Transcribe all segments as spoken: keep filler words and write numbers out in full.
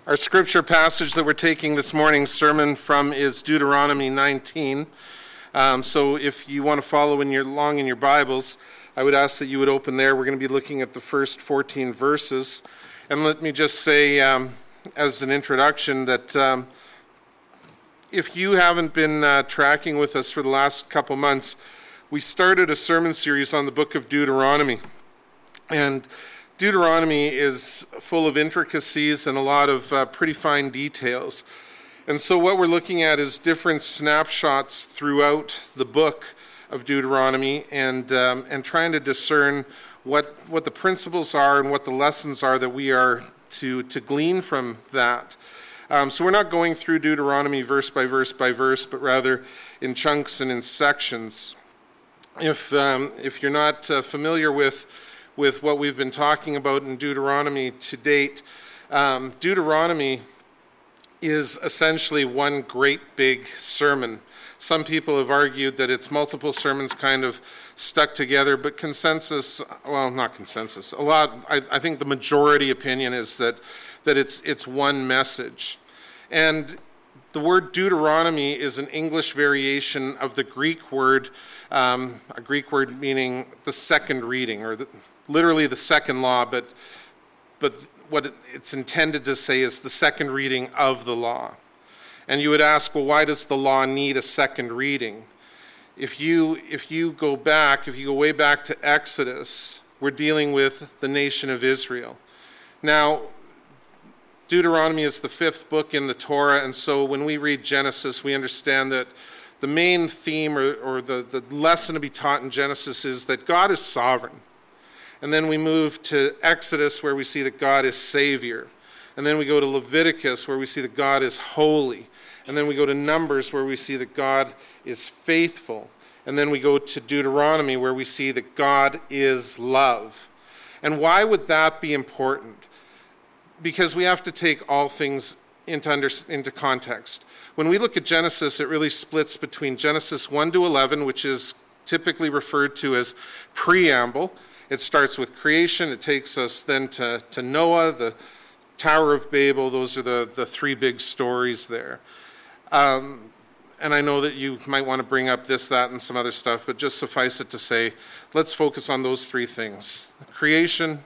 Our scripture passage that we're taking this morning's sermon from is Deuteronomy nineteen. Um, so if you want to follow in your, along in your Bibles, I would ask that you would open there. We're going to be looking at the first fourteen verses. And let me just say, um, as an introduction, that um, if you haven't been uh, tracking with us for the last couple months, we started a sermon series on the book of Deuteronomy. And Deuteronomy is full of intricacies and a lot of uh, pretty fine details. And so what we're looking at is different snapshots throughout the book of Deuteronomy and um, and trying to discern what what the principles are and what the lessons are that we are to, to glean from that. Um, so we're not going through Deuteronomy verse by verse by verse, but rather in chunks and in sections. If um, if you're not uh, familiar with with what we've been talking about in Deuteronomy to date, um, Deuteronomy is essentially one great big sermon. Some people have argued that it's multiple sermons kind of stuck together, but consensus, well, not consensus, a lot, I, I think the majority opinion is that, that it's it's one message. And the word Deuteronomy is an English variation of the Greek word, um, a Greek word meaning the second reading, or the, literally the second law, but but what it's intended to say is the second reading of the law. And you would ask, well, why does the law need a second reading? If you if you go back, if you go way back to Exodus, we're dealing with the nation of Israel. Now, Deuteronomy is the fifth book in the Torah, and so when we read Genesis, we understand that the main theme or, or the, the lesson to be taught in Genesis is that God is sovereign. And then we move to Exodus, where we see that God is Savior. And then we go to Leviticus, where we see that God is holy. And then we go to Numbers, where we see that God is faithful. And then we go to Deuteronomy, where we see that God is love. And why would that be important? Because we have to take all things into, under, into context. When we look at Genesis, it really splits between Genesis one to eleven, which is typically referred to as preamble. It starts with creation. It takes us then to, to Noah, the Tower of Babel. Those are the, the three big stories there. Um, and I know that you might want to bring up this, that, and some other stuff, but just suffice it to say, let's focus on those three things. Creation,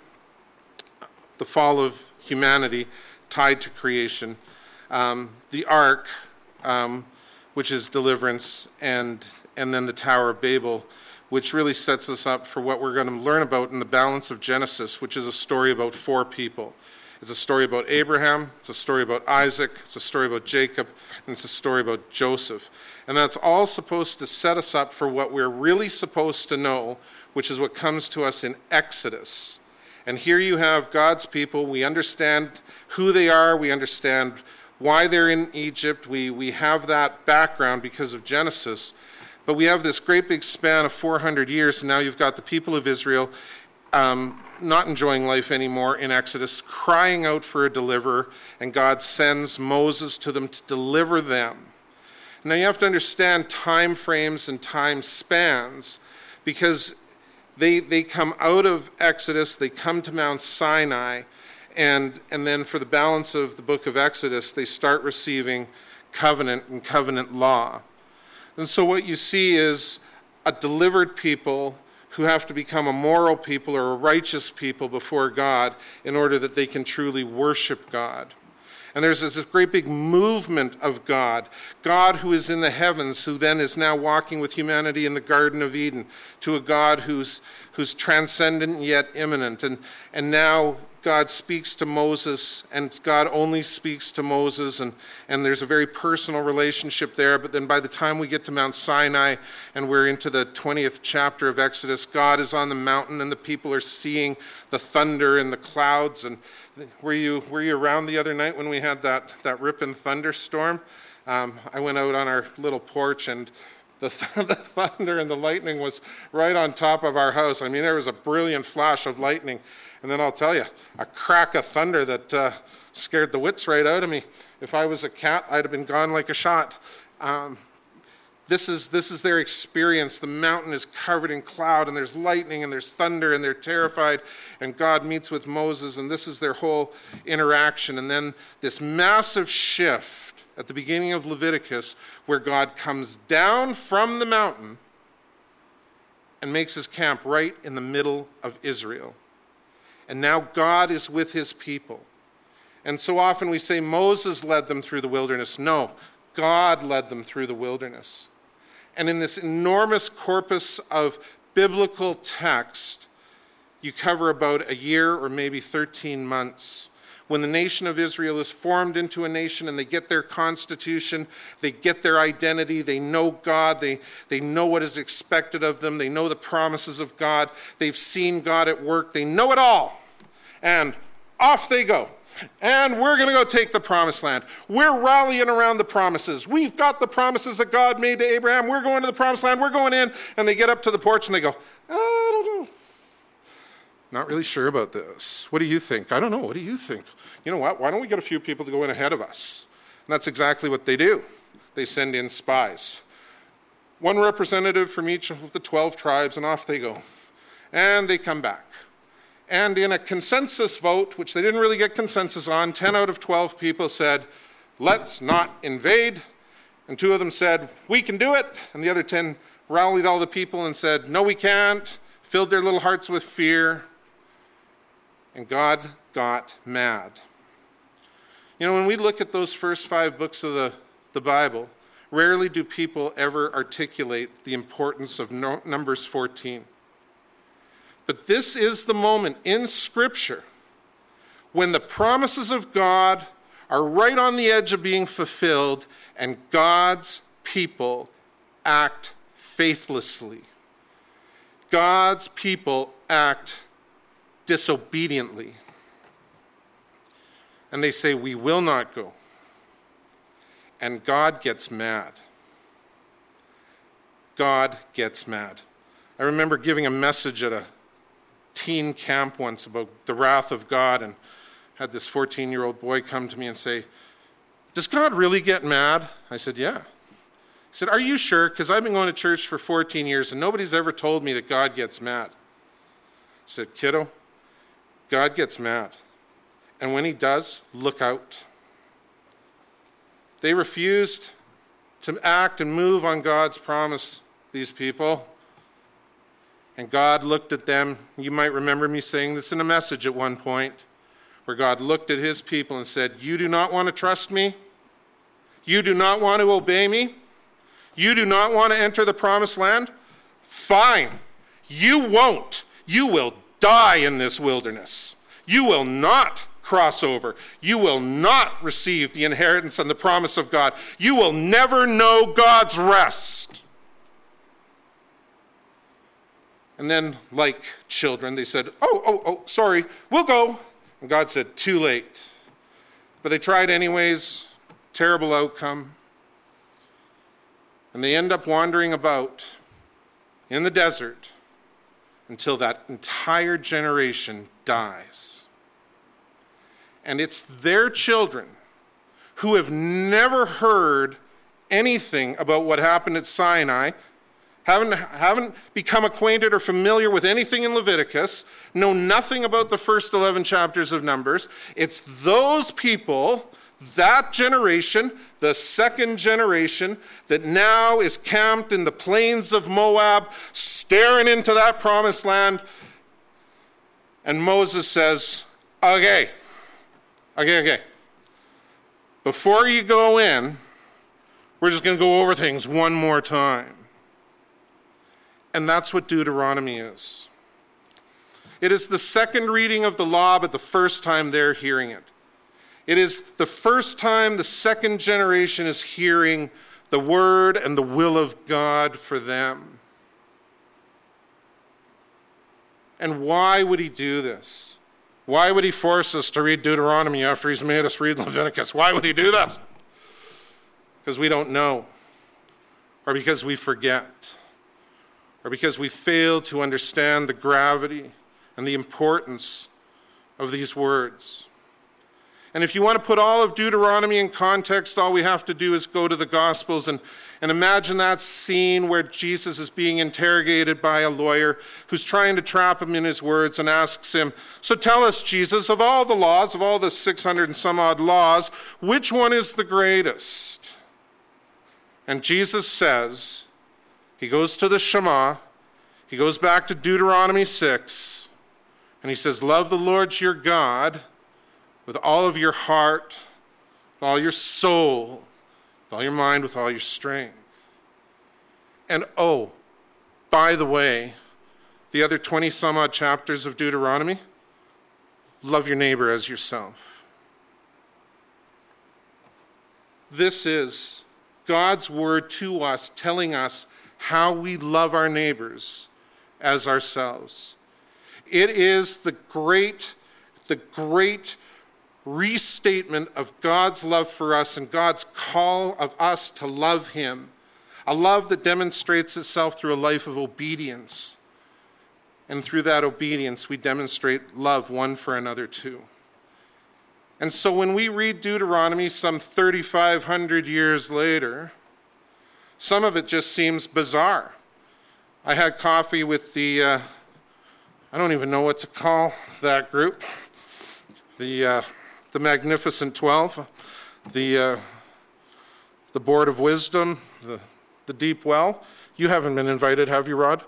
the fall of humanity tied to creation, um, the ark, um, which is deliverance, and and then the Tower of Babel, which really sets us up for what we're going to learn about in the balance of Genesis, which is a story about four people. It's a story about Abraham, it's a story about Isaac, it's a story about Jacob, and it's a story about Joseph. And that's all supposed to set us up for what we're really supposed to know, which is what comes to us in Exodus. And here you have God's people. We understand who they are, we understand why they're in Egypt, we, we have that background because of Genesis. But we have this great big span of four hundred years, and now you've got the people of Israel um, not enjoying life anymore in Exodus, crying out for a deliverer, and God sends Moses to them to deliver them. Now you have to understand time frames and time spans, because they they come out of Exodus, they come to Mount Sinai, and, and then for the balance of the book of Exodus, they start receiving covenant and covenant law. And so what you see is a delivered people who have to become a moral people or a righteous people before God in order that they can truly worship God. And there's this great big movement of God, God who is in the heavens, who then is now walking with humanity in the Garden of Eden, to a God who's who's transcendent yet immanent. And, and now God speaks to Moses, and God only speaks to Moses, and, and there's a very personal relationship there. But then by the time we get to Mount Sinai and we're into the twentieth chapter of Exodus, God is on the mountain and the people are seeing the thunder and the clouds. And were you were you around the other night when we had that, that ripping thunderstorm? Um, I went out on our little porch, and the, th- the thunder and the lightning was right on top of our house. I mean, there was a brilliant flash of lightning. And then I'll tell you, a crack of thunder that uh, scared the wits right out of me. If I was a cat, I'd have been gone like a shot. Um, This is, this is their experience. The mountain is covered in cloud, and there's lightning, and there's thunder, and they're terrified. And God meets with Moses, and this is their whole interaction. And then this massive shift at the beginning of Leviticus, where God comes down from the mountain and makes his camp right in the middle of Israel. And now God is with his people. And so often we say Moses led them through the wilderness. No, God led them through the wilderness. And in this enormous corpus of biblical text, you cover about a year or maybe thirteen months. When the nation of Israel is formed into a nation and they get their constitution, they get their identity, they know God, they, they know what is expected of them, they know the promises of God, they've seen God at work, they know it all. And off they go. And we're going to go take the promised land. We're rallying around the promises. We've got the promises that God made to Abraham. We're going to the promised land. We're going in. And they get up to the porch and they go, I don't know. Not really sure about this. What do you think? I don't know. What do you think? You know what? Why don't we get a few people to go in ahead of us? And that's exactly what they do. They send in spies. One representative from each of the twelve tribes, and off they go. And they come back. And in a consensus vote, which they didn't really get consensus on, ten out of twelve people said, let's not invade. And two of them said, we can do it. And the other ten rallied all the people and said, no, we can't. Filled their little hearts with fear. And God got mad. You know, when we look at those first five books of the, the Bible, rarely do people ever articulate the importance of no, Numbers fourteen. But this is the moment in Scripture when the promises of God are right on the edge of being fulfilled and God's people act faithlessly. God's people act disobediently. And they say, we will not go. And God gets mad. God gets mad. I remember giving a message at a teen camp once about the wrath of God, and had this fourteen-year-old boy come to me and say, does God really get mad? I said, yeah. He said, are you sure? Because I've been going to church for fourteen years and nobody's ever told me that God gets mad. I said, kiddo, God gets mad. And when he does, look out. They refused to act and move on God's promise, these people. And God looked at them. You might remember me saying this in a message at one point, where God looked at his people and said, you do not want to trust me? You do not want to obey me? You do not want to enter the promised land? Fine. You won't. You will die in this wilderness. You will not cross over. You will not receive the inheritance and the promise of God. You will never know God's rest. And then, like children, they said, oh, oh, oh, sorry, we'll go. And God said, too late. But they tried anyways. Terrible outcome. And they end up wandering about in the desert until that entire generation dies. And it's their children who have never heard anything about what happened at Sinai, Haven't, haven't become acquainted or familiar with anything in Leviticus, know nothing about the first eleven chapters of Numbers. It's those people, that generation, the second generation, that now is camped in the plains of Moab, staring into that promised land. And Moses says, okay, okay, okay. Before you go in, we're just going to go over things one more time. And that's what Deuteronomy is. It is the second reading of the law, but the first time they're hearing it. It is the first time the second generation is hearing the word and the will of God for them. And why would he do this? Why would he force us to read Deuteronomy after he's made us read Leviticus? Why would he do this? Because we don't know, or because we forget, or because we fail to understand the gravity and the importance of these words. And if you want to put all of Deuteronomy in context, all we have to do is go to the Gospels and, and imagine that scene where Jesus is being interrogated by a lawyer who's trying to trap him in his words and asks him, so tell us, Jesus, of all the laws, of all the six hundred and some odd laws, which one is the greatest? And Jesus says, he goes to the Shema, he goes back to Deuteronomy six, and he says, love the Lord your God with all of your heart, with all your soul, with all your mind, with all your strength. And oh, by the way, the other twenty some odd chapters of Deuteronomy, love your neighbor as yourself. This is God's word to us, telling us how we love our neighbors as ourselves. It is the great, the great restatement of God's love for us and God's call of us to love him. A love that demonstrates itself through a life of obedience. And through that obedience, we demonstrate love one for another too. And so when we read Deuteronomy some thirty-five hundred years later, some of it just seems bizarre. I had coffee with the, uh, I don't even know what to call that group, the uh, the Magnificent Twelve, the uh, the Board of Wisdom, the, the Deep Well. You haven't been invited, have you, Rod?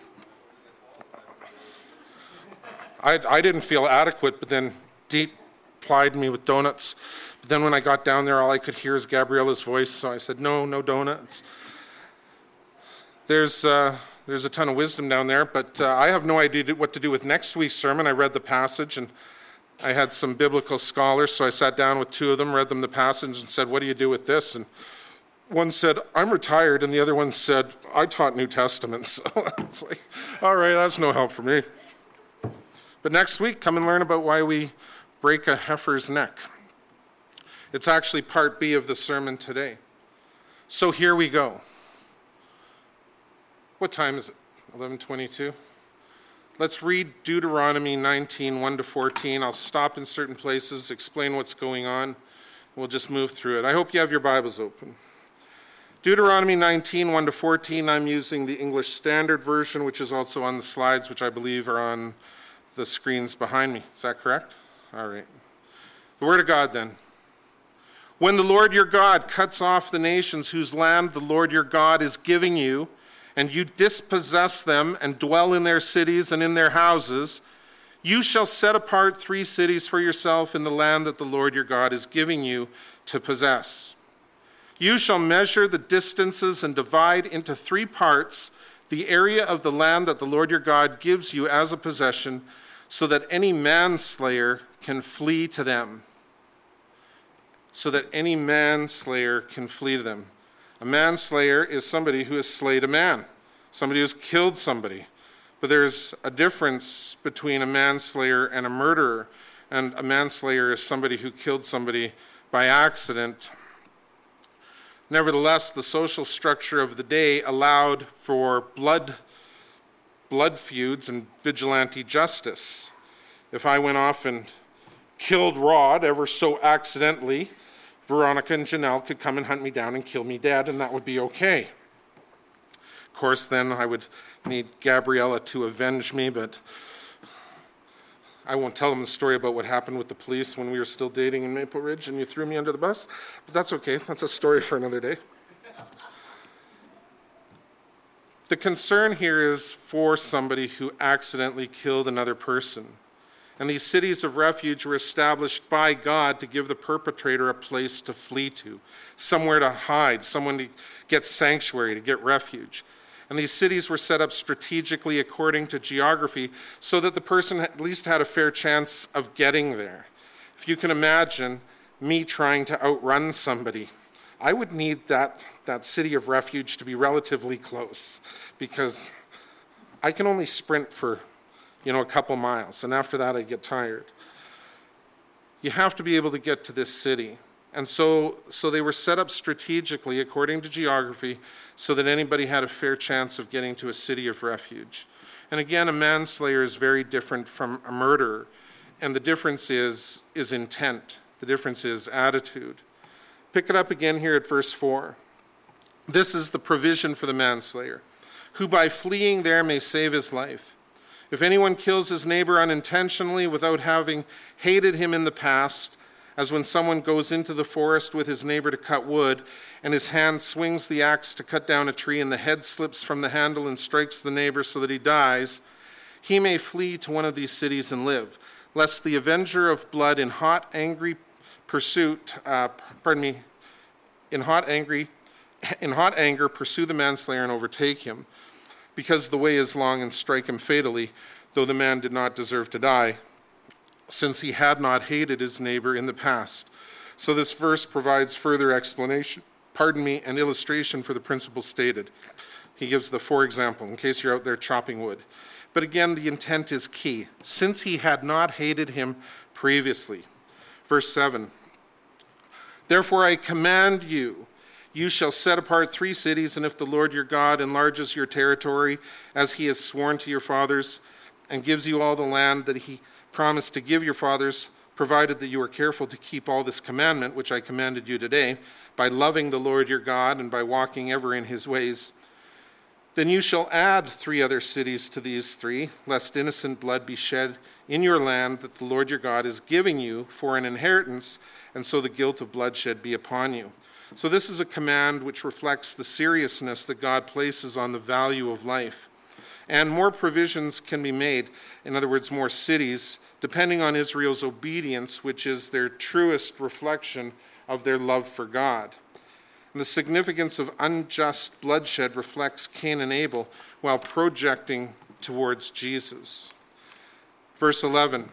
I, I didn't feel adequate, but then Deep plied me with donuts. But then when I got down there, all I could hear is Gabriella's voice, so I said, no, no donuts. There's, uh, there's a ton of wisdom down there, but uh, I have no idea what to do with next week's sermon. I read the passage, and I had some biblical scholars, so I sat down with two of them, read them the passage, and said, what do you do with this? And one said, I'm retired, and the other one said, I taught New Testament. So it's like, all right, that's no help for me. But next week, come and learn about why we break a heifer's neck. It's actually part B of the sermon today. So here we go. What time is it? eleven twenty-two? Let's read Deuteronomy nineteen, one to fourteen. I'll stop in certain places, explain what's going on. We'll just move through it. I hope you have your Bibles open. Deuteronomy nineteen, one to fourteen, I'm using the English Standard Version, which is also on the slides, which I believe are on the screens behind me. Is that correct? All right. The Word of God then. When the Lord your God cuts off the nations whose land the Lord your God is giving you, and you dispossess them and dwell in their cities and in their houses, you shall set apart three cities for yourself in the land that the Lord your God is giving you to possess. You shall measure the distances and divide into three parts the area of the land that the Lord your God gives you as a possession, so that any manslayer can flee to them. So that any manslayer can flee to them. A manslayer is somebody who has slayed a man, somebody who has killed somebody. But there's a difference between a manslayer and a murderer. And a manslayer is somebody who killed somebody by accident. Nevertheless, the social structure of the day allowed for blood, blood feuds and vigilante justice. If I went off and killed Rod ever so accidentally, Veronica and Janelle could come and hunt me down and kill me dead, and that would be okay. Of course, then I would need Gabriella to avenge me, but I won't tell them the story about what happened with the police when we were still dating in Maple Ridge and you threw me under the bus. But that's okay. That's a story for another day. The concern here is for somebody who accidentally killed another person. And these cities of refuge were established by God to give the perpetrator a place to flee to, somewhere to hide, someone to get sanctuary, to get refuge. And these cities were set up strategically according to geography so that the person at least had a fair chance of getting there. If you can imagine me trying to outrun somebody, I would need that, that city of refuge to be relatively close, because I can only sprint for you know, a couple miles, and after that I get tired. You have to be able to get to this city. And so, so they were set up strategically according to geography so that anybody had a fair chance of getting to a city of refuge. And again, a manslayer is very different from a murderer, and the difference is, is intent. The difference is attitude. Pick it up again here at verse four. This is the provision for the manslayer, who by fleeing there may save his life. If anyone kills his neighbor unintentionally without having hated him in the past, as when someone goes into the forest with his neighbor to cut wood, and his hand swings the axe to cut down a tree, and the head slips from the handle and strikes the neighbor so that he dies, he may flee to one of these cities and live, lest the avenger of blood in hot, angry pursuit, uh, pardon me, in hot, angry, in hot anger pursue the manslayer and overtake him, because the way is long, and strike him fatally, though the man did not deserve to die, since he had not hated his neighbor in the past. So this verse provides further explanation, pardon me, an illustration for the principle stated. He gives the for example, in case you're out there chopping wood. But again, the intent is key. Since he had not hated him previously. Verse seven. Therefore I command you, you shall set apart three cities, and if the Lord your God enlarges your territory, as he has sworn to your fathers, and gives you all the land that he promised to give your fathers, provided that you are careful to keep all this commandment, which I commanded you today, by loving the Lord your God and by walking ever in his ways, then you shall add three other cities to these three, lest innocent blood be shed in your land that the Lord your God is giving you for an inheritance, and so the guilt of bloodshed be upon you. So this is a command which reflects the seriousness that God places on the value of life. And more provisions can be made, in other words, more cities, depending on Israel's obedience, which is their truest reflection of their love for God. And the significance of unjust bloodshed reflects Cain and Abel while projecting towards Jesus. Verse eleven,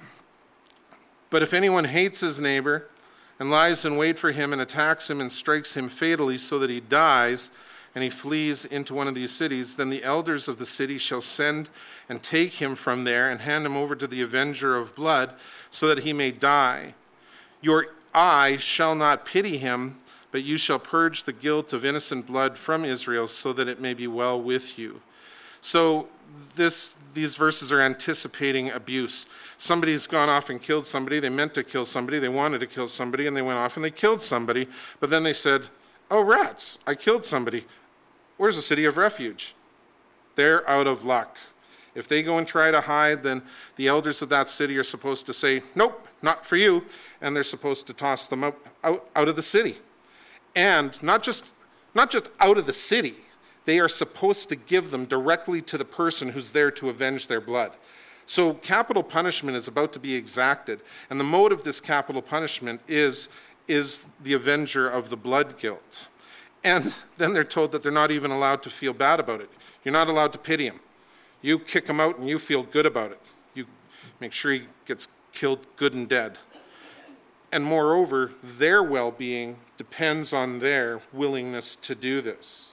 but if anyone hates his neighbor and lies in wait for him and attacks him and strikes him fatally so that he dies, and he flees into one of these cities, then the elders of the city shall send and take him from there and hand him over to the avenger of blood so that he may die. Your eye shall not pity him, but you shall purge the guilt of innocent blood from Israel so that it may be well with you. So this, these verses are anticipating abuse. Somebody's gone off and killed somebody. They meant to kill somebody. They wanted to kill somebody, and they went off and they killed somebody. But then they said, oh, rats, I killed somebody. Where's the city of refuge? They're out of luck. If they go and try to hide, then the elders of that city are supposed to say, nope, not for you, and they're supposed to toss them out, out, out of the city. And not just, not just out of the city, they are supposed to give them directly to the person who's there to avenge their blood. So capital punishment is about to be exacted, and the mode of this capital punishment is, is the avenger of the blood guilt. And then they're told that they're not even allowed to feel bad about it. You're not allowed to pity him. You kick him out and you feel good about it. You make sure he gets killed good and dead. And moreover, their well-being depends on their willingness to do this.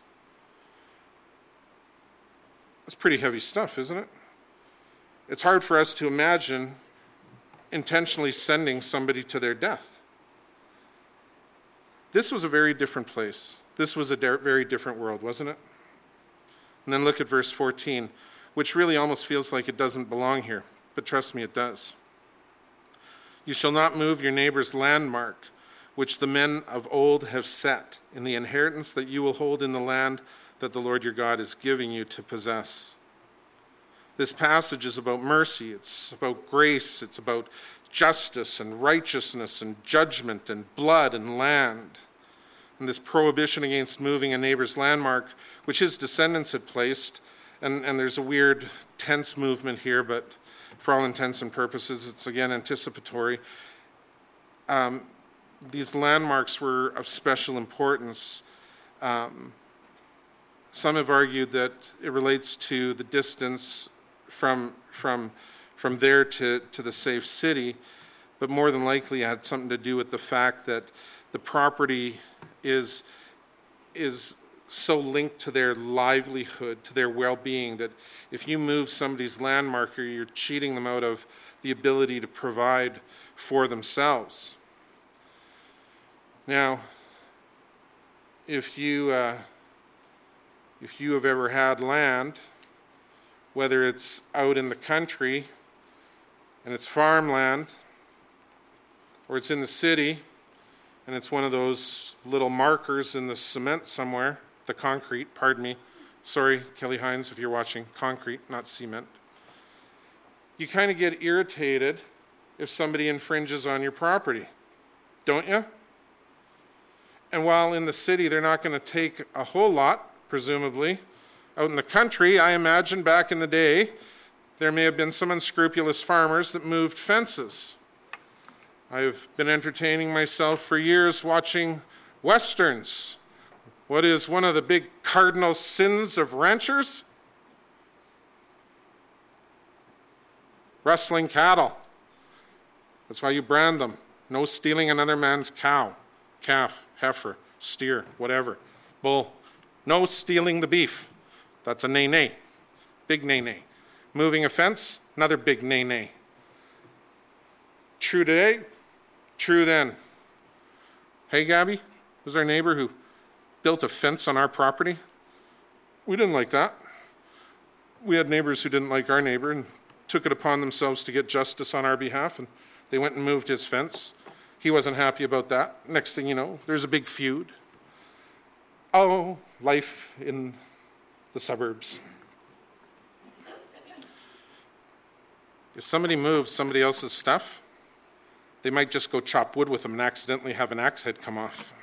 That's pretty heavy stuff, isn't it? It's hard for us to imagine intentionally sending somebody to their death. This was a very different place. This was a de- very different world, wasn't it? And then look at verse fourteen, which really almost feels like it doesn't belong here, but trust me, it does. You shall not move your neighbor's landmark, which the men of old have set, in the inheritance that you will hold in the land that the Lord your God is giving you to possess. This passage is about mercy, it's about grace, it's about justice and righteousness and judgment and blood and land. And this prohibition against moving a neighbor's landmark, which his descendants had placed, and, and there's a weird tense movement here, but for all intents and purposes, it's again anticipatory. Um, these landmarks were of special importance. Um, some have argued that it relates to the distance from from from there to, to the safe city, but more than likely it had something to do with the fact that the property is is so linked to their livelihood, to their well-being, that if you move somebody's landmarker, you're cheating them out of the ability to provide for themselves. Now, if you uh, if you have ever had land, whether it's out in the country and it's farmland, or it's in the city, and it's one of those little markers in the cement somewhere, the concrete, pardon me. Sorry, Kelly Hines, if you're watching, concrete, not cement. You kind of get irritated if somebody infringes on your property, don't you? And while in the city, they're not going to take a whole lot, presumably. Out in the country, I imagine back in the day, there may have been some unscrupulous farmers that moved fences. I've been entertaining myself for years watching Westerns. What is one of the big cardinal sins of ranchers? Rustling cattle. That's why you brand them. No stealing another man's cow, calf, heifer, steer, whatever, bull. No stealing the beef. That's a nay-nay, big nay-nay. Moving a fence, another big nay-nay. True today, true then. Hey, Gabby, who's our neighbor who built a fence on our property? We didn't like that. We had neighbors who didn't like our neighbor and took it upon themselves to get justice on our behalf, and they went and moved his fence. He wasn't happy about that. Next thing you know, there's a big feud. Oh, life in the suburbs. If somebody moves somebody else's stuff, they might just go chop wood with them and accidentally have an axe head come off.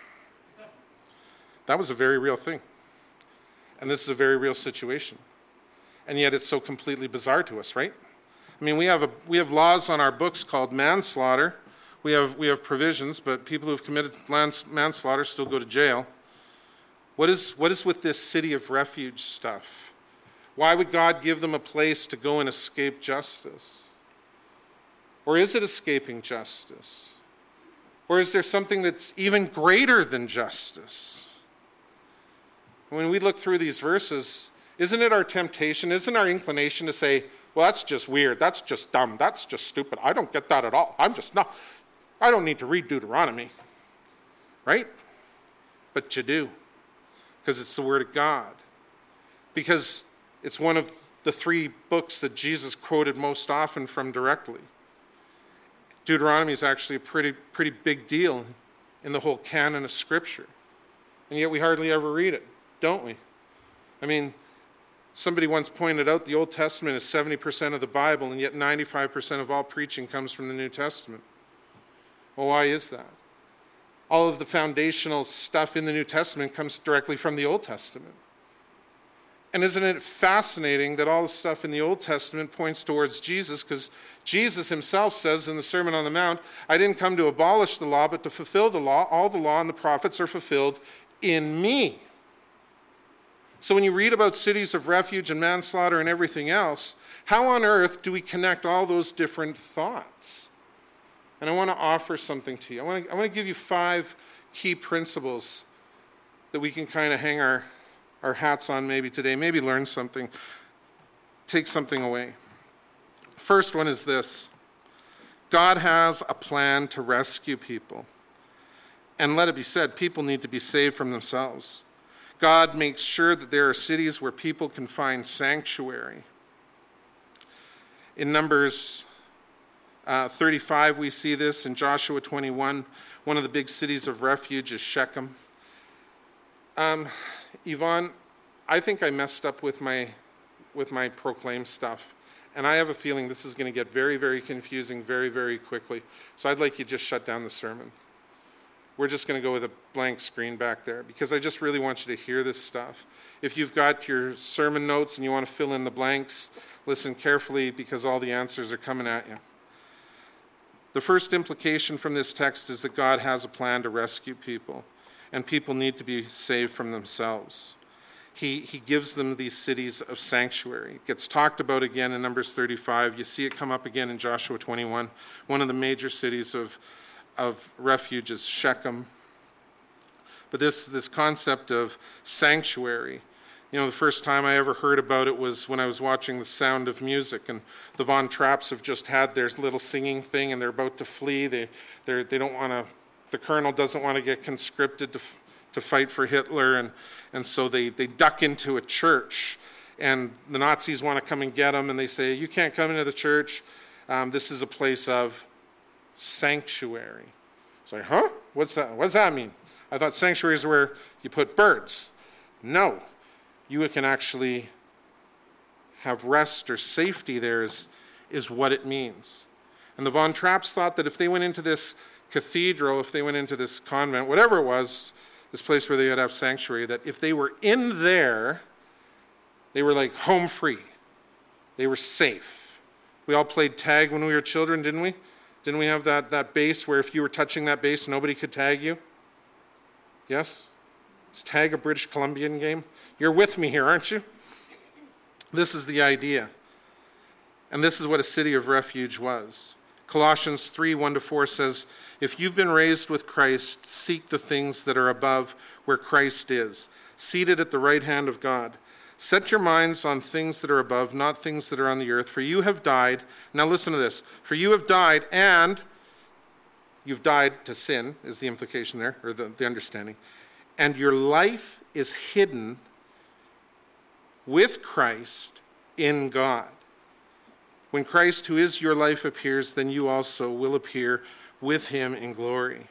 That was a very real thing. And this is a very real situation. And yet it's so completely bizarre to us, right? I mean, we have a, we have laws on our books called manslaughter. We have, we have provisions, but people who have committed manslaughter still go to jail. What is, what is with this city of refuge stuff? Why would God give them a place to go and escape justice? Or is it escaping justice? Or is there something that's even greater than justice? When we look through these verses, isn't it our temptation, isn't our inclination to say, well, that's just weird, that's just dumb, that's just stupid, I don't get that at all, I'm just not, I don't need to read Deuteronomy, right? But you do, because it's the Word of God. Because it's one of the three books that Jesus quoted most often from directly. Deuteronomy is actually a pretty, pretty big deal in the whole canon of Scripture. And yet we hardly ever read it, don't we? I mean, somebody once pointed out the Old Testament is seventy percent of the Bible, and yet ninety-five percent of all preaching comes from the New Testament. Well, why is that? All of the foundational stuff in the New Testament comes directly from the Old Testament. And isn't it fascinating that all the stuff in the Old Testament points towards Jesus, because Jesus himself says in the Sermon on the Mount, I didn't come to abolish the law, but to fulfill the law. All the law and the prophets are fulfilled in me. So when you read about cities of refuge and manslaughter and everything else, how on earth do we connect all those different thoughts? And I want to offer something to you. I want to, I want to give you five key principles that we can kind of hang our our hats on maybe today, maybe learn something, take something away. First one is this: God has a plan to rescue people. And let it be said, people need to be saved from themselves. God makes sure that there are cities where people can find sanctuary. In Numbers uh, thirty-five, we see this. In Joshua twenty-one, one of the big cities of refuge is Shechem. Um, Yvonne, I think I messed up with my with my proclaim stuff, and I have a feeling this is going to get very, very confusing very, very quickly. So I'd like you to just shut down the sermon. We're just going to go with a blank screen back there, because I just really want you to hear this stuff. If you've got your sermon notes and you want to fill in the blanks, listen carefully, because all the answers are coming at you. The first implication from this text is that God has a plan to rescue people, and people need to be saved from themselves. He, he gives them these cities of sanctuary. It gets talked about again in Numbers thirty-five. You see it come up again in Joshua twenty-one. One of the major cities of, of refuge is Shechem. But this, this concept of sanctuary, you know, the first time I ever heard about it was when I was watching The Sound of Music, and the Von Trapps have just had their little singing thing, and they're about to flee. They, they're, they don't want to, the colonel doesn't want to get conscripted to, to fight for Hitler, and, and so they, they duck into a church, and the Nazis want to come and get them, and they say, you can't come into the church. Um, this is a place of sanctuary. It's like, huh? What's that? What's that mean? I thought sanctuary is where you put birds. No. You can actually have rest or safety there is, is what it means. And the Von Trapps thought that if they went into this cathedral, if they went into this convent, whatever it was, this place where they would have sanctuary, that if they were in there, they were like home free. They were safe. We all played tag when we were children, didn't we? Didn't we have that, that base where if you were touching that base, nobody could tag you? Yes? Is tag a British Columbian game? You're with me here, aren't you? This is the idea. And this is what a city of refuge was. Colossians three, one to four says, if you've been raised with Christ, seek the things that are above where Christ is, seated at the right hand of God. Set your minds on things that are above, not things that are on the earth, for you have died. Now listen to this. For you have died, and you've died to sin, is the implication there, or the, the understanding. And your life is hidden with Christ in God. When Christ, who is your life, appears, then you also will appear with him in glory.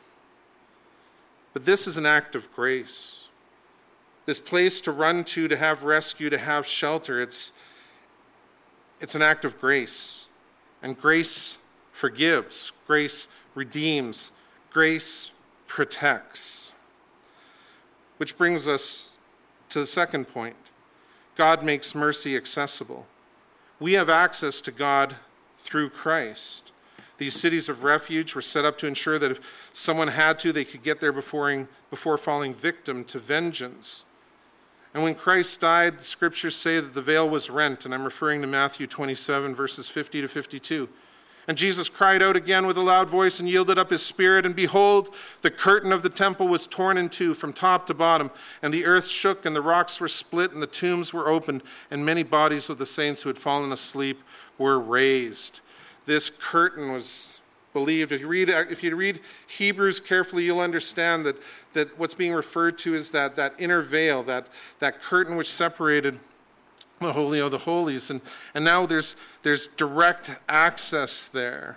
But this is an act of grace. This place to run to, to have rescue, to have shelter, it's, it's an act of grace. And grace forgives, grace redeems, grace protects. Which brings us to the second point. God makes mercy accessible. We have access to God through Christ. These cities of refuge were set up to ensure that if someone had to, they could get there before, before falling victim to vengeance. And when Christ died, the scriptures say that the veil was rent, and I'm referring to Matthew twenty-seven, verses fifty to fifty-two. And Jesus cried out again with a loud voice and yielded up his spirit, and behold, the curtain of the temple was torn in two from top to bottom, and the earth shook, and the rocks were split, and the tombs were opened, and many bodies of the saints who had fallen asleep were raised. This curtain was believed. If you read, if you read Hebrews carefully, you'll understand that, that what's being referred to is that, that inner veil, that, that curtain which separated the Holy of the Holies, and, and now there's there's direct access there.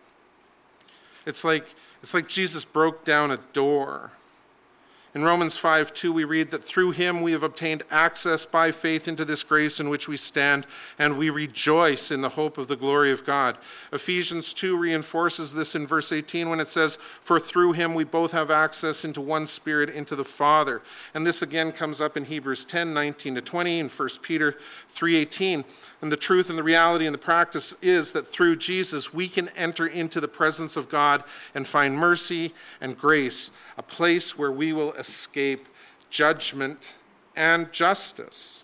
It's like it's like Jesus broke down a door. In Romans five two, we read that through him we have obtained access by faith into this grace in which we stand, and we rejoice in the hope of the glory of God. Ephesians two reinforces this in verse eighteen when it says, for through him we both have access into one spirit, into the Father. And this again comes up in Hebrews ten, nineteen to twenty, and First Peter three, eighteen. And the truth and the reality and the practice is that through Jesus we can enter into the presence of God and find mercy and grace, a place where we will escape judgment and justice.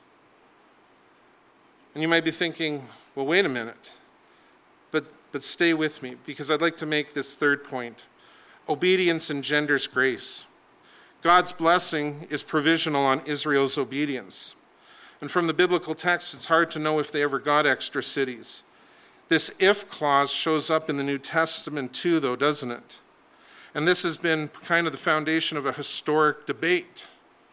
And you might be thinking, well, wait a minute. But, but stay with me, because I'd like to make this third point. Obedience engenders grace. God's blessing is provisional on Israel's obedience. And from the biblical text, it's hard to know if they ever got extra cities. This if clause shows up in the New Testament too, though, doesn't it? And this has been kind of the foundation of a historic debate.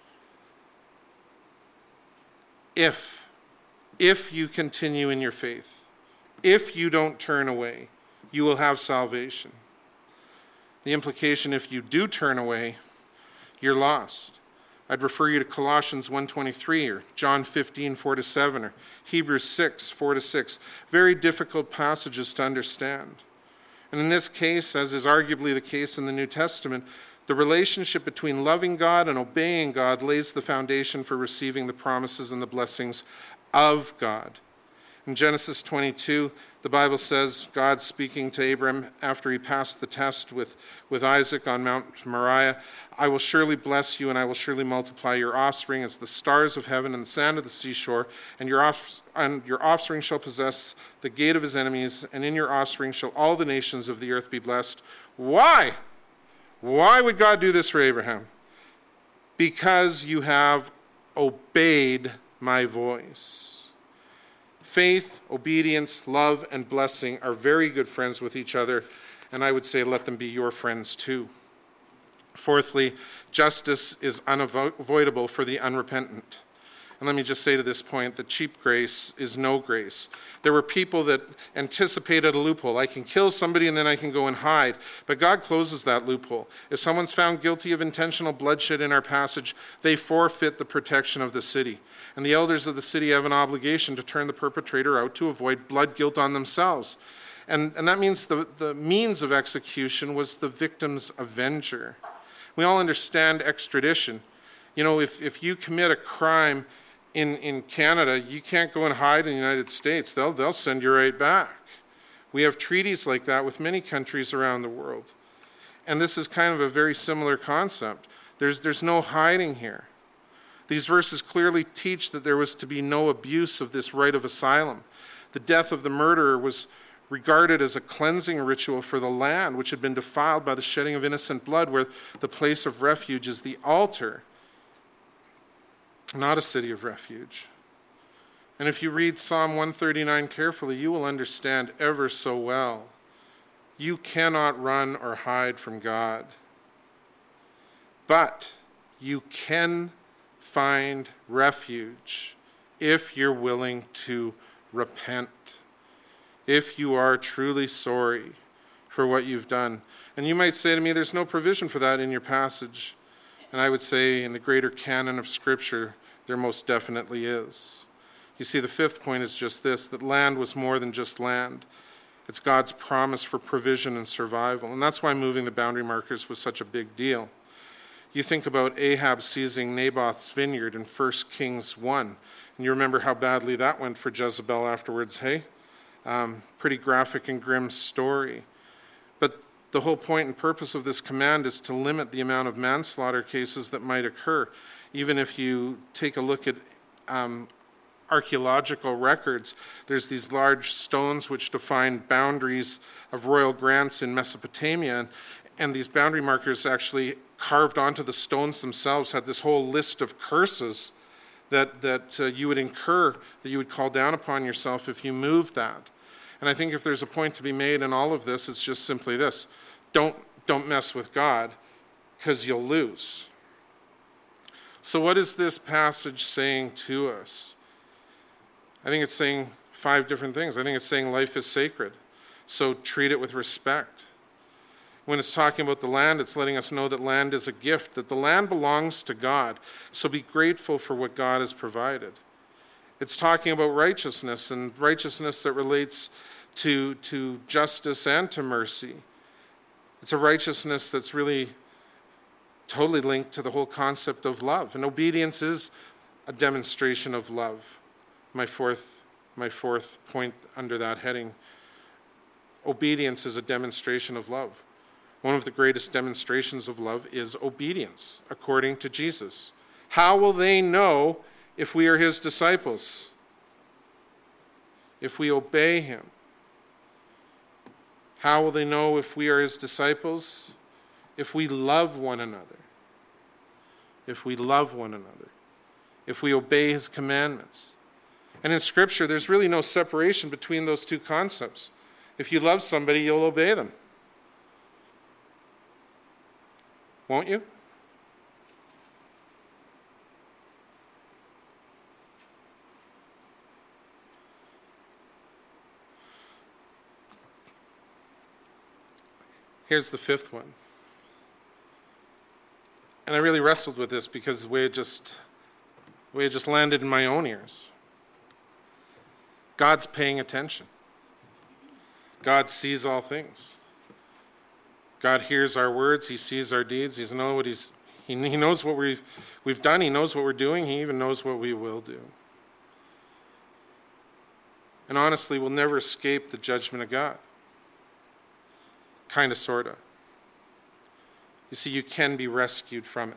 If, if you continue in your faith, if you don't turn away, you will have salvation. The implication, if you do turn away, you're lost. I'd refer you to Colossians one twenty-three or John fifteen, four to seven or Hebrews six, four to six. Very difficult passages to understand. And in this case, as is arguably the case in the New Testament, the relationship between loving God and obeying God lays the foundation for receiving the promises and the blessings of God. In Genesis twenty-two, the Bible says, God speaking to Abram after he passed the test with, with Isaac on Mount Moriah, I will surely bless you, and I will surely multiply your offspring as the stars of heaven and the sand of the seashore, and your, off, and your offspring shall possess the gate of his enemies, and in your offspring shall all the nations of the earth be blessed. Why? Why would God do this for Abraham? Because you have obeyed my voice. Faith, obedience, love, and blessing are very good friends with each other, and I would say let them be your friends too. Fourthly, justice is unavoidable for the unrepentant. And let me just say to this point that cheap grace is no grace. There were people that anticipated a loophole. I can kill somebody and then I can go and hide. But God closes that loophole. If someone's found guilty of intentional bloodshed in our passage, they forfeit the protection of the city. And the elders of the city have an obligation to turn the perpetrator out to avoid blood guilt on themselves. And, and that means the, the means of execution was the victim's avenger. We all understand extradition. You know, if, if you commit a crime in, in Canada, you can't go and hide in the United States. They'll, they'll send you right back. We have treaties like that with many countries around the world. And this is kind of a very similar concept. There's, there's no hiding here. These verses clearly teach that there was to be no abuse of this right of asylum. The death of the murderer was regarded as a cleansing ritual for the land, which had been defiled by the shedding of innocent blood, where the place of refuge is the altar, not a city of refuge. And if you read Psalm one thirty-nine carefully, you will understand ever so well. You cannot run or hide from God. But you can find refuge if you're willing to repent, if you are truly sorry for what you've done. And you might say to me, there's no provision for that in your passage. And I would say in the greater canon of Scripture, there most definitely is. You see, the fifth point is just this, that land was more than just land. It's God's promise for provision and survival. And that's why moving the boundary markers was such a big deal. You think about Ahab seizing Naboth's vineyard in First Kings one, and you remember how badly that went for Jezebel afterwards, hey? Um, pretty graphic and grim story. But the whole point and purpose of this command is to limit the amount of manslaughter cases that might occur. Even if you take a look at um, archaeological records, there's these large stones which define boundaries of royal grants in Mesopotamia, and these boundary markers actually carved onto the stones themselves had this whole list of curses that, that uh, you would incur, that you would call down upon yourself if you moved that. And I think if there's a point to be made in all of this, it's just simply this. Don't, don't mess with God, because you'll lose. So what is this passage saying to us? I think it's saying five different things. I think it's saying life is sacred, so treat it with respect. When it's talking about the land, it's letting us know that land is a gift, that the land belongs to God, so be grateful for what God has provided. It's talking about righteousness, and righteousness that relates to, to justice and to mercy. It's a righteousness that's really totally linked to the whole concept of love, and obedience is a demonstration of love. My fourth, my fourth point under that heading. Obedience is a demonstration of love. One of the greatest demonstrations of love is obedience, according to Jesus. How will they know if we are his disciples? If we obey him. How will they know if we are his disciples? If we love one another. If we love one another. If we obey his commandments. And in Scripture, there's really no separation between those two concepts. If you love somebody, you'll obey them. Won't you? Here's the fifth one. And I really wrestled with this because the way it just, the way it just landed in my own ears. God's paying attention. God sees all things. God hears our words. He sees our deeds. He knows what he's, he, he knows what we've, we've done. He knows what we're doing. He even knows what we will do. And honestly, we'll never escape the judgment of God. Kind of, sort of. You see, you can be rescued from it.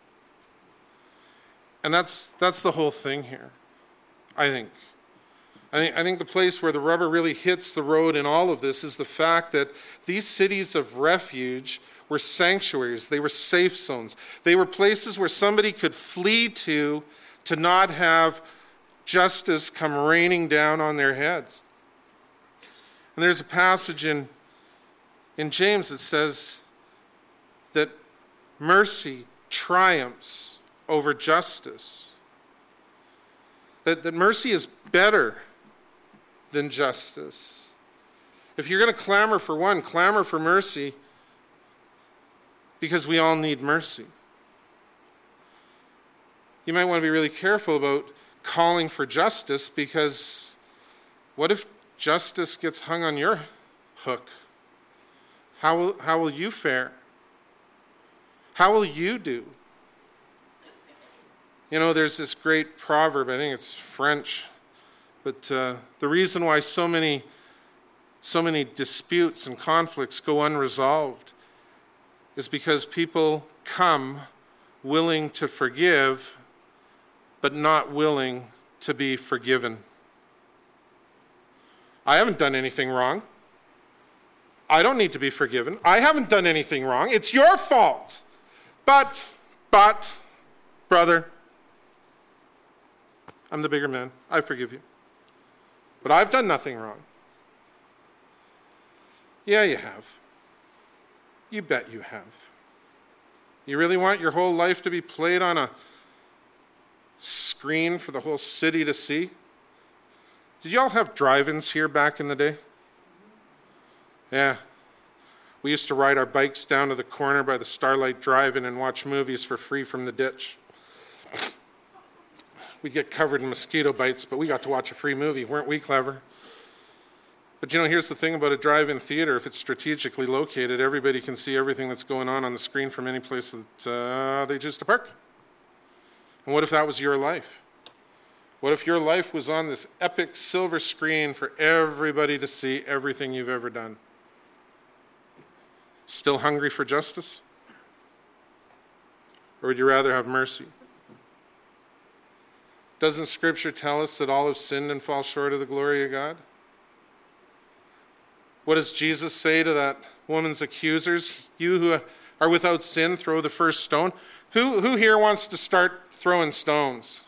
And that's that's the whole thing here, I think. I think, I think the place where the rubber really hits the road in all of this is the fact that these cities of refuge were sanctuaries. They were safe zones. They were places where somebody could flee to to not have justice come raining down on their heads. And there's a passage in, in James that says that mercy triumphs over justice. That, that mercy is better than justice. If you're going to clamor for one, clamor for mercy, because we all need mercy. You might want to be really careful about calling for justice, because what if justice gets hung on your hook? How will, how will you fare? How will you do? You know, there's this great proverb, I think it's French, but uh, the reason why so many, so many disputes and conflicts go unresolved is because people come willing to forgive, but not willing to be forgiven. I haven't done anything wrong. I don't need to be forgiven. I haven't done anything wrong. It's your fault. But, but, brother, I'm the bigger man. I forgive you. But I've done nothing wrong. Yeah, you have. You bet you have. You really want your whole life to be played on a screen for the whole city to see? Did y'all have drive-ins here back in the day? Yeah. We used to ride our bikes down to the corner by the Starlight Drive-In and watch movies for free from the ditch. We'd get covered in mosquito bites, but we got to watch a free movie. Weren't we clever? But you know, here's the thing about a drive-in theater. If it's strategically located, everybody can see everything that's going on on the screen from any place that uh, they choose to park. And what if that was your life? What if your life was on this epic silver screen for everybody to see everything you've ever done? Still hungry for justice? Or would you rather have mercy? Doesn't Scripture tell us that all have sinned and fall short of the glory of God? What does Jesus say to that woman's accusers? You who are without sin, throw the first stone. Who, who here wants to start throwing stones?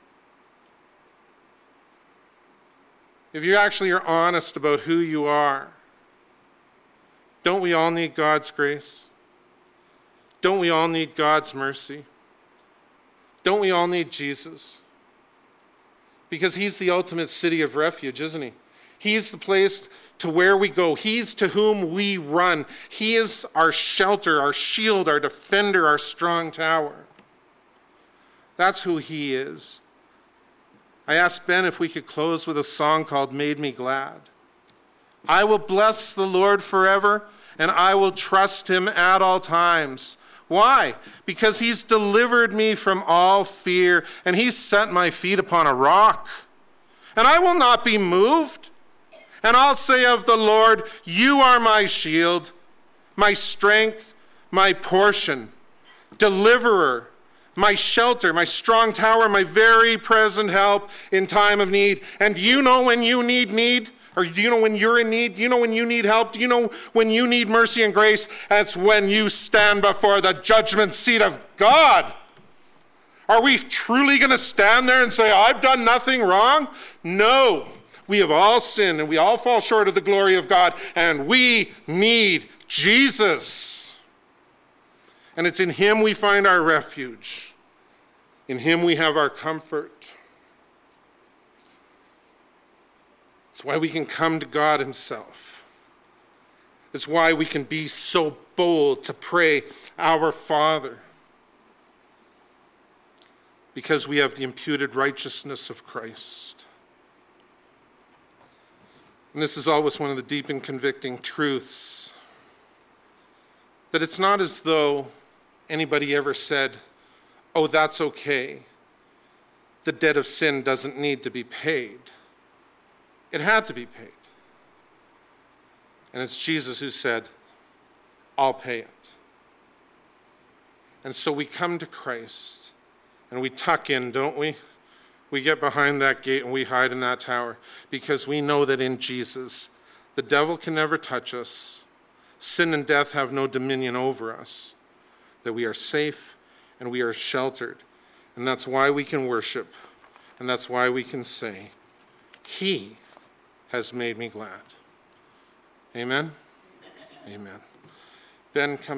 If you actually are honest about who you are, don't we all need God's grace? Don't we all need God's mercy? Don't we all need Jesus? Because he's the ultimate city of refuge, isn't he? He's the place to where we go. He's to whom we run. He is our shelter, our shield, our defender, our strong tower. That's who he is. I asked Ben if we could close with a song called Made Me Glad. I will bless the Lord forever, and I will trust him at all times. Why? Because he's delivered me from all fear, and he's set my feet upon a rock. And I will not be moved. And I'll say of the Lord, you are my shield, my strength, my portion, deliverer, my shelter, my strong tower, my very present help in time of need. And do you know when you need need? Or do you know when you're in need? Do you know when you need help? Do you know when you need mercy and grace? That's when you stand before the judgment seat of God. Are we truly going to stand there and say, I've done nothing wrong? No. We have all sinned and we all fall short of the glory of God, and we need Jesus. And it's in him we find our refuge. In him we have our comfort. It's why we can come to God himself. It's why we can be so bold to pray, Our Father. Because we have the imputed righteousness of Christ. And this is always one of the deep and convicting truths. That it's not as though anybody ever said, oh, that's okay. The debt of sin doesn't need to be paid. It had to be paid. And it's Jesus who said, I'll pay it. And so we come to Christ and we tuck in, don't we? We get behind that gate and we hide in that tower because we know that in Jesus, the devil can never touch us. Sin and death have no dominion over us. That we are safe and we are sheltered. And that's why we can worship. And that's why we can say, he has made me glad. Amen? Amen. Ben, come.